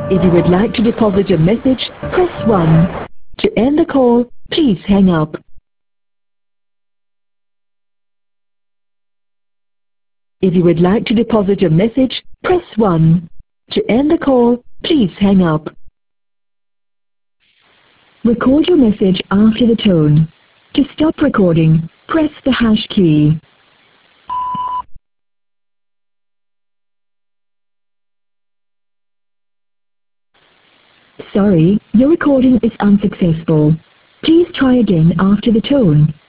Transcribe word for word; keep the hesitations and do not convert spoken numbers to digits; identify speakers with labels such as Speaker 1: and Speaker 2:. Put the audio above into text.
Speaker 1: If you would like to deposit a message, press one. To end the call, please hang up. If you would like to deposit a message, press one. To end the call, please hang up. Record your message after the tone. To stop recording, press the hash key. Sorry, your recording is unsuccessful. Please try again after the tone.